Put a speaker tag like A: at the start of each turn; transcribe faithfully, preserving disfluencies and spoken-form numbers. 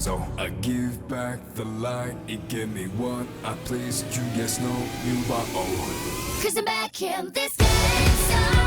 A: So I give back the light, it gave me what I please. You guys know you are all.
B: Cause I'm back in this game.